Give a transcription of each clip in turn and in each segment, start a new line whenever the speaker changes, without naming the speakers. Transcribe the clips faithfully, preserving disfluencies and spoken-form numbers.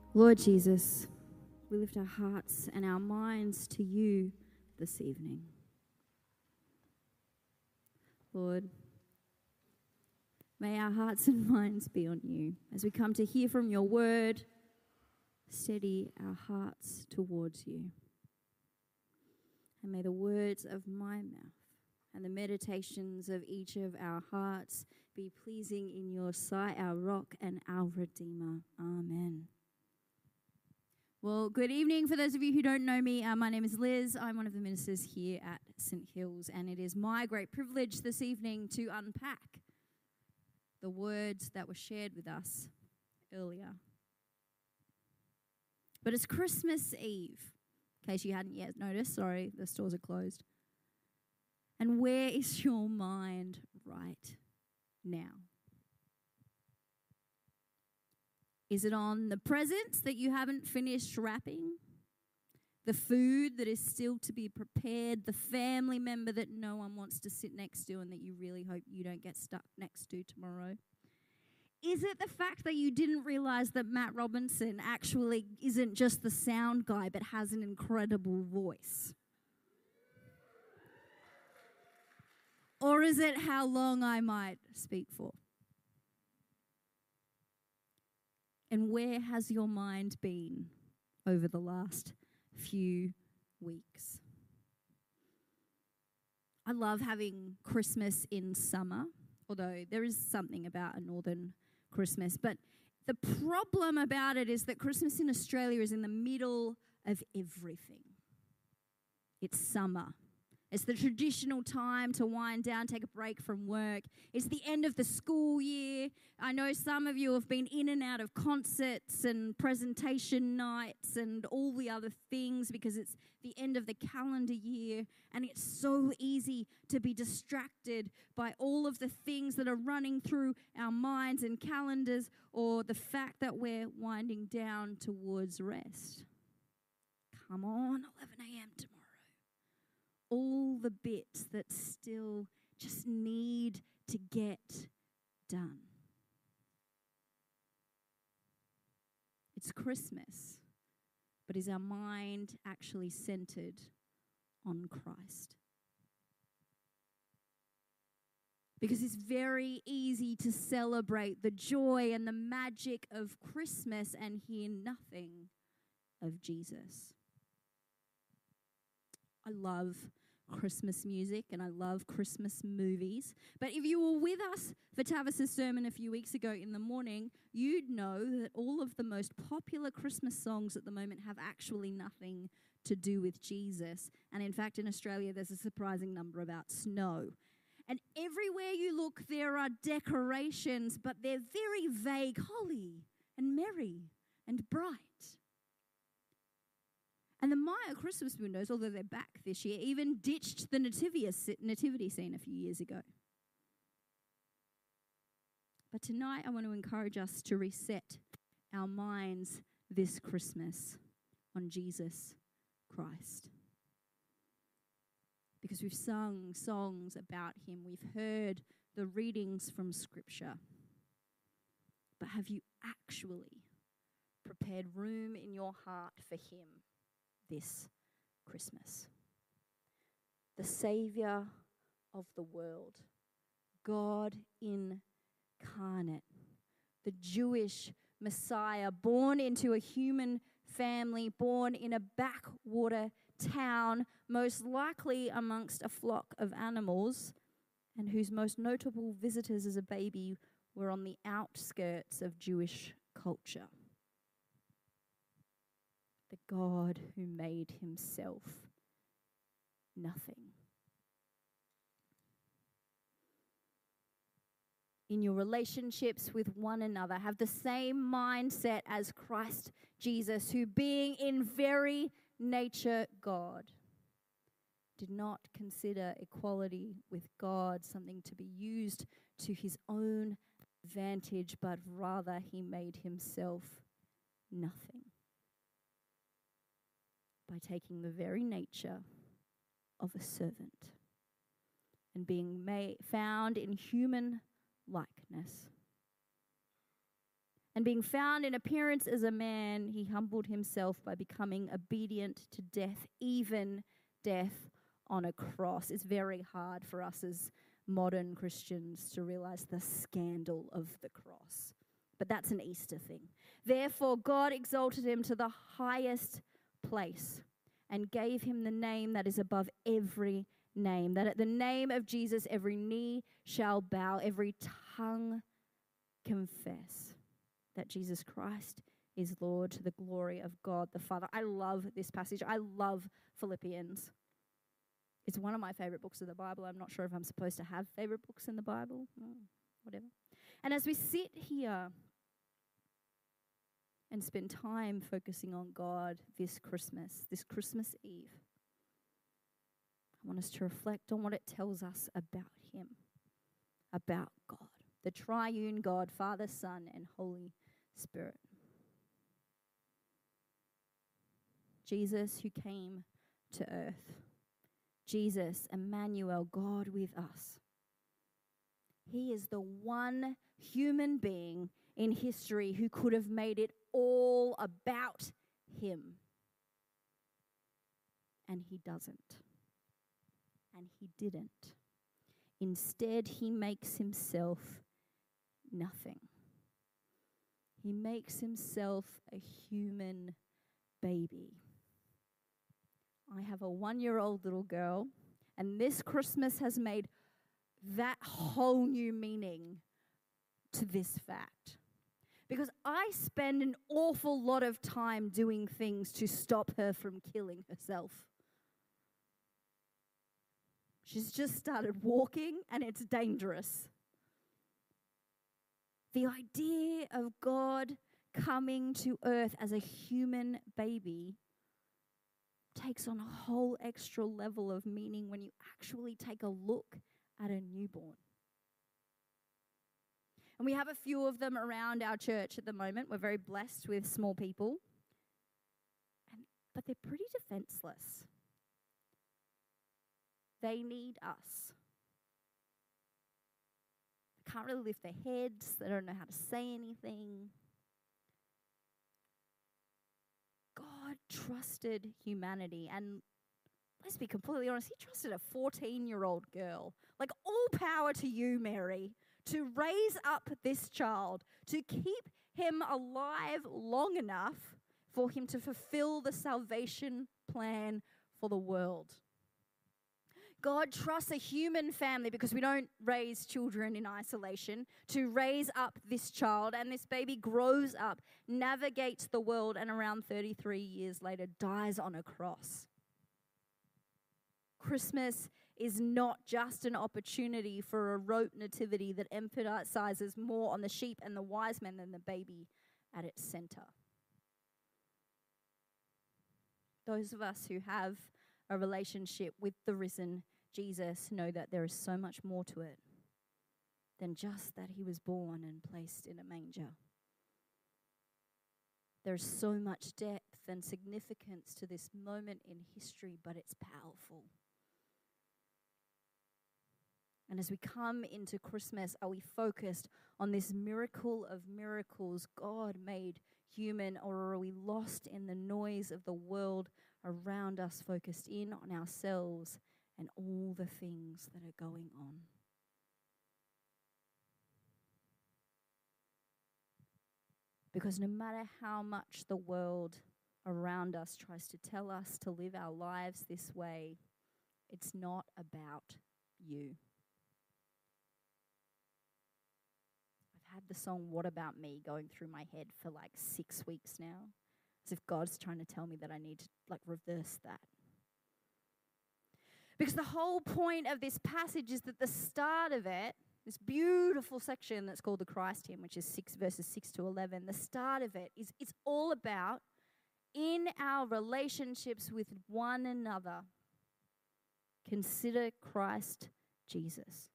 Lord Jesus, we lift our hearts and our minds to you this evening. Lord, may our hearts and minds be on you as we come to hear from your word. Steady our hearts towards you. And may the words of my mouth and the meditations of each of our hearts be pleasing in your sight, our rock and our redeemer. Amen. Well, good evening. For those of you who don't know me, uh, my name is Liz. I'm one of the ministers here at Saint Hills, and it is my great privilege this evening to unpack the words that were shared with us earlier. But it's Christmas Eve, in case you hadn't yet noticed. Sorry, the stores are closed. And where is your mind right now? Is it on the presents that you haven't finished wrapping? The food that is still to be prepared? The family member that no one wants to sit next to and that you really hope you don't get stuck next to tomorrow? Is it the fact that you didn't realize that Matt Robinson actually isn't just the sound guy but has an incredible voice? Or is it how long I might speak for? And where has your mind been over the last few weeks? I love having Christmas in summer, although there is something about a northern Christmas. But the problem about it is that Christmas in Australia is in the middle of everything. It's summer. It's the traditional time to wind down, take a break from work. It's the end of the school year. I know some of you have been in and out of concerts and presentation nights and all the other things because it's the end of the calendar year, and it's so easy to be distracted by all of the things that are running through our minds and calendars, or the fact that we're winding down towards rest. Come on, eleven a.m. tomorrow. All the bits that still just need to get done. It's Christmas, but is our mind actually centered on Christ? Because it's very easy to celebrate the joy and the magic of Christmas and hear nothing of Jesus. I love Christmas music and I love Christmas movies. But if you were with us for Tavis's sermon a few weeks ago in the morning, you'd know that all of the most popular Christmas songs at the moment have actually nothing to do with Jesus. And in fact, in Australia, there's a surprising number about snow. And everywhere you look, there are decorations, but they're very vague, holly and merry and bright. And the Maya Christmas windows, although they're back this year, even ditched the nativity scene a few years ago. But tonight I want to encourage us to reset our minds this Christmas on Jesus Christ. Because we've sung songs about him, we've heard the readings from Scripture. But have you actually prepared room in your heart for him this Christmas? The Saviour of the world, God incarnate, the Jewish Messiah, born into a human family, born in a backwater town, most likely amongst a flock of animals, and whose most notable visitors as a baby were on the outskirts of Jewish culture. The God who made himself nothing. In your relationships with one another, have the same mindset as Christ Jesus, who being in very nature God, did not consider equality with God something to be used to his own advantage, but rather he made himself nothing by taking the very nature of a servant and being made, found in human likeness. And being found in appearance as a man, he humbled himself by becoming obedient to death, even death on a cross. It's very hard for us as modern Christians to realize the scandal of the cross. But that's an Easter thing. Therefore, God exalted him to the highest place and gave him the name that is above every name, that at the name of Jesus every knee shall bow, every tongue confess that Jesus Christ is Lord, to the glory of God the Father. I love this passage. I love Philippians. It's one of my favorite books of the Bible. I'm not sure if I'm supposed to have favorite books in the Bible. Oh, whatever. And as we sit here and spend time focusing on God this Christmas, this Christmas Eve, I want us to reflect on what it tells us about him, about God, the triune God, Father, Son, and Holy Spirit. Jesus who came to earth. Jesus, Emmanuel, God with us. He is the one human being in history who could have made it all about him. And he doesn't. And he didn't. Instead, he makes himself nothing. He makes himself a human baby. I have a one-year-old little girl, and this Christmas has made that whole new meaning to this fact. Because I spend an awful lot of time doing things to stop her from killing herself. She's just started walking, and it's dangerous. The idea of God coming to earth as a human baby takes on a whole extra level of meaning when you actually take a look at a newborn. And we have a few of them around our church at the moment. We're very blessed with small people. And, but they're pretty defenseless. They need us. They can't really lift their heads. They don't know how to say anything. God trusted humanity, and let's be completely honest, he trusted a fourteen-year-old girl. Like, all power to you, Mary, to raise up this child, to keep him alive long enough for him to fulfill the salvation plan for the world. God trusts a human family, because we don't raise children in isolation, to raise up this child, and this baby grows up, navigates the world, and around thirty-three years later dies on a cross. Christmas is not just an opportunity for a rote nativity that emphasizes more on the sheep and the wise men than the baby at its center. Those of us who have a relationship with the risen Jesus know that there is so much more to it than just that he was born and placed in a manger. There's so much depth and significance to this moment in history, but it's powerful. And as we come into Christmas, are we focused on this miracle of miracles, God made human, or are we lost in the noise of the world around us, focused in on ourselves and all the things that are going on? Because no matter how much the world around us tries to tell us to live our lives this way, it's not about you. I've had the song "What About Me" going through my head for like six weeks now, as if God's trying to tell me that I need to like reverse that. Because the whole point of this passage is that the start of it, this beautiful section that's called the Christ hymn, which is six verses six to eleven, the start of it is it's all about, in our relationships with one another, consider Christ Jesus.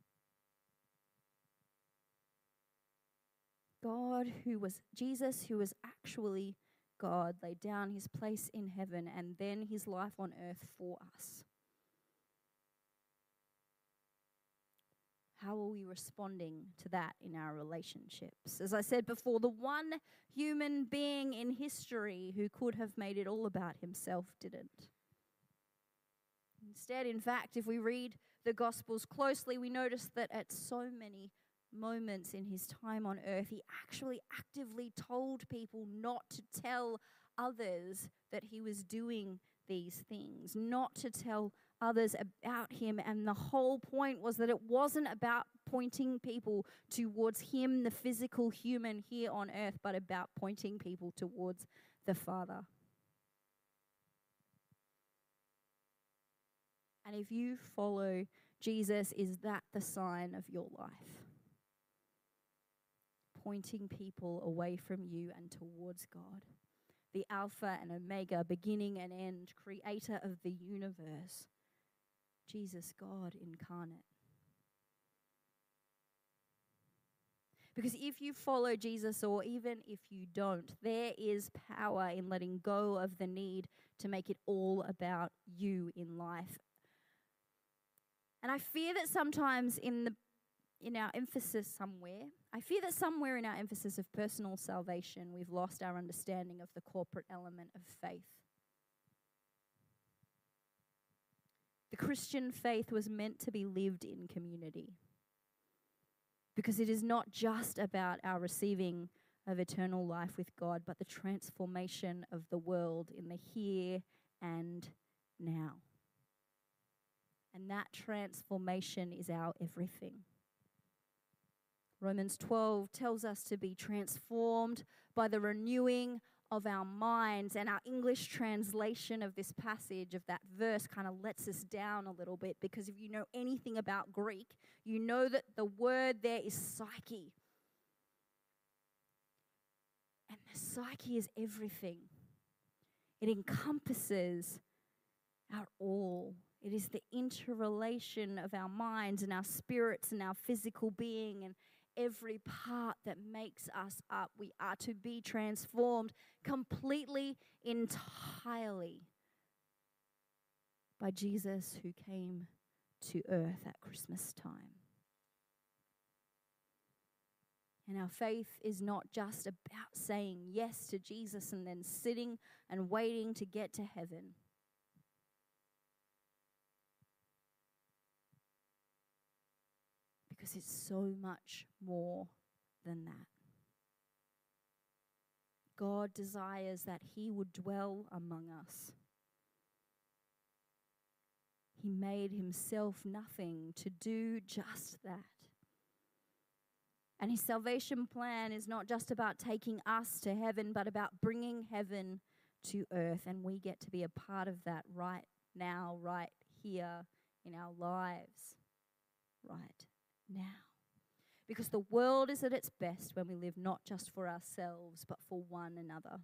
God who was, Jesus who was actually God, laid down his place in heaven and then his life on earth for us. How are we responding to that in our relationships? As I said before, the one human being in history who could have made it all about himself didn't. Instead, in fact, if we read the Gospels closely, we notice that at so many moments in his time on earth, he actually actively told people not to tell others that he was doing these things, not to tell others about him. And the whole point was that it wasn't about pointing people towards him, the physical human here on earth, but about pointing people towards the Father. And if you follow Jesus, is that the sign of your life? Pointing people away from you and towards God, the Alpha and Omega, beginning and end, creator of the universe, Jesus, God incarnate. Because if you follow Jesus, or even if you don't, there is power in letting go of the need to make it all about you in life. And I fear that sometimes in the in our emphasis somewhere, I fear that somewhere in our emphasis of personal salvation, we've lost our understanding of the corporate element of faith. The Christian faith was meant to be lived in community, because it is not just about our receiving of eternal life with God, but the transformation of the world in the here and now. And that transformation is our everything. Romans twelve tells us to be transformed by the renewing of our minds, and our English translation of this passage, of that verse, kind of lets us down a little bit, because if you know anything about Greek, you know that the word there is psyche. And the psyche is everything. It encompasses our all. It is the interrelation of our minds and our spirits and our physical being and every part that makes us up. We are to be transformed completely, entirely by Jesus, who came to earth at Christmas time. And our faith is not just about saying yes to Jesus and then sitting and waiting to get to heaven. Because it's so much more than that. God desires that He would dwell among us. He made Himself nothing to do just that. And His salvation plan is not just about taking us to heaven, but about bringing heaven to earth. And we get to be a part of that right now, right here in our lives, right now. Because the world is at its best when we live not just for ourselves, but for one another.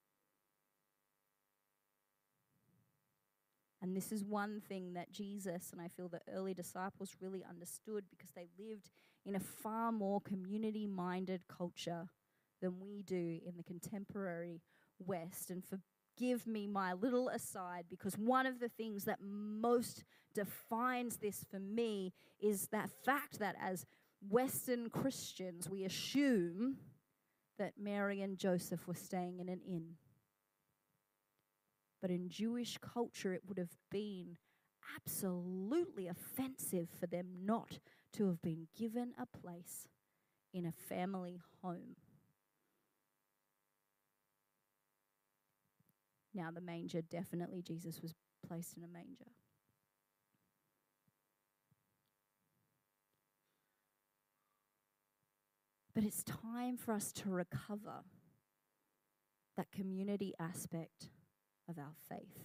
And this is one thing that Jesus, and I feel the early disciples, really understood, because they lived in a far more community-minded culture than we do in the contemporary West. And forgive me my little aside, because one of the things that most defines this for me is that fact that as Western Christians, we assume that Mary and Joseph were staying in an inn. But in Jewish culture, it would have been absolutely offensive for them not to have been given a place in a family home. Now, the manger, definitely Jesus was placed in a manger. But it's time for us to recover that community aspect of our faith.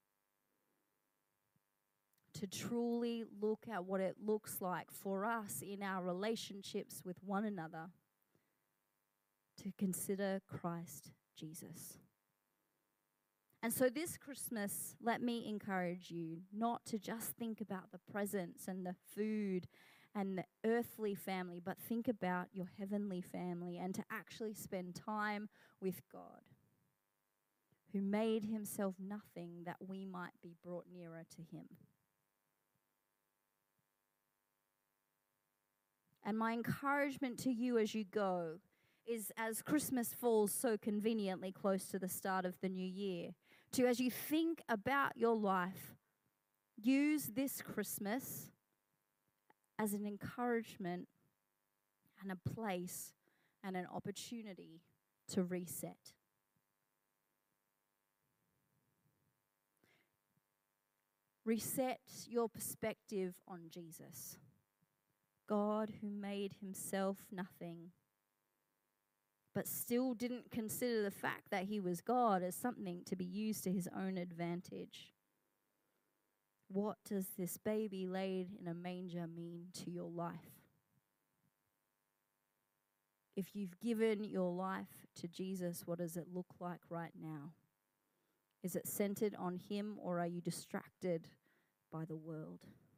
To truly look at what it looks like for us in our relationships with one another, to consider Christ Jesus. And so this Christmas, let me encourage you not to just think about the presents and the food and the earthly family, but think about your heavenly family, and to actually spend time with God, who made Himself nothing that we might be brought nearer to Him. And my encouragement to you as you go is, as Christmas falls so conveniently close to the start of the new year, to, as you think about your life, use this Christmas as an encouragement and a place and an opportunity to reset. Reset your perspective on Jesus, God who made himself nothing, but still didn't consider the fact that he was God as something to be used to his own advantage. What does this baby laid in a manger mean to your life? If you've given your life to Jesus, what does it look like right now? Is it centered on him, or are you distracted by the world?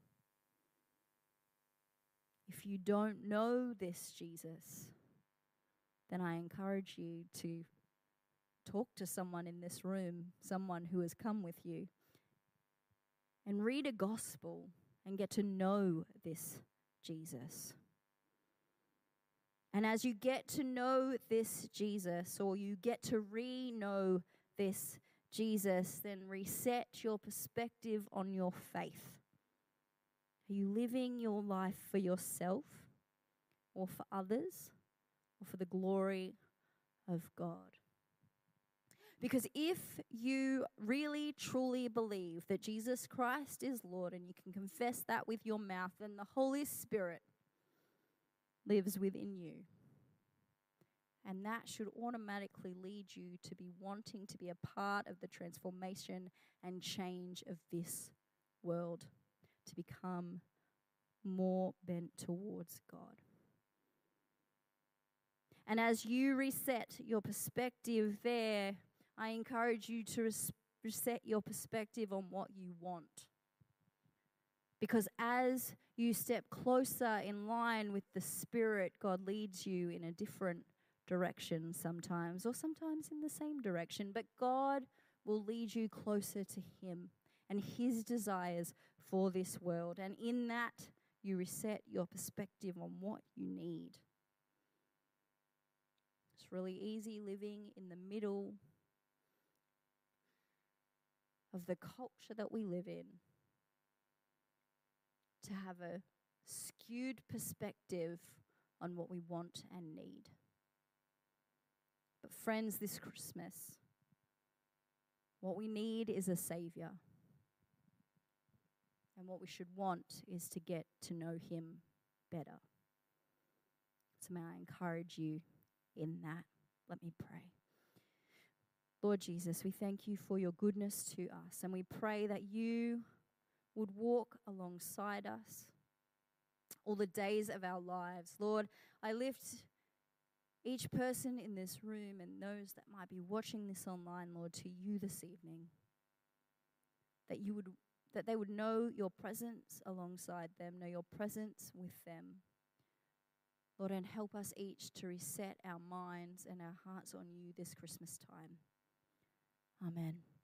If you don't know this Jesus, then I encourage you to talk to someone in this room, someone who has come with you, and read a gospel and get to know this Jesus. And as you get to know this Jesus, or you get to re-know this Jesus, then reset your perspective on your faith. Are you living your life for yourself, or for others, or for the glory of God? Because if you really truly believe that Jesus Christ is Lord, and you can confess that with your mouth, then the Holy Spirit lives within you. And that should automatically lead you to be wanting to be a part of the transformation and change of this world, to become more bent towards God. And as you reset your perspective there, I encourage you to res- reset your perspective on what you want. Because as you step closer in line with the Spirit, God leads you in a different direction sometimes, or sometimes in the same direction. But God will lead you closer to him and his desires for this world. And in that, you reset your perspective on what you need. It's really easy living in the middle of the culture that we live in to have a skewed perspective on what we want and need. But friends, this Christmas, what we need is a Savior. And what we should want is to get to know him better. So may I encourage you in that. Let me pray. Lord Jesus, we thank you for your goodness to us, and we pray that you would walk alongside us all the days of our lives. Lord, I lift each person in this room and those that might be watching this online, Lord, to you this evening. That you would, that they would know your presence alongside them, know your presence with them. Lord, and help us each to reset our minds and our hearts on you this Christmas time. Amen.